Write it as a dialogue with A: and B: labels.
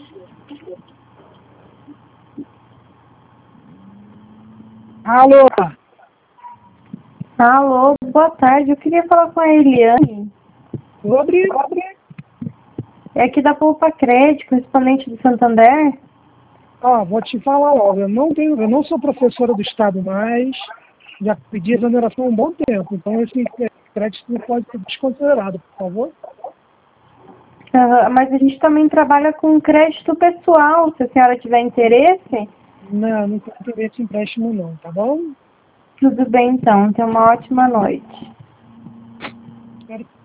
A: Alô?
B: Alô, boa tarde. Eu queria falar com a Eliane.
A: Sobre?
B: É aqui da Poupa Crédito, correspondente do Santander.
A: Vou te falar logo. Eu não sou professora do Estado mais. Já pedi exoneração há um bom tempo. Então, esse crédito não pode ser desconsiderado, por favor.
B: Mas a gente também trabalha com crédito pessoal, se a senhora tiver interesse.
A: Não tem interesse em empréstimo não, tá bom?
B: Tudo bem, então. Tenha uma ótima noite.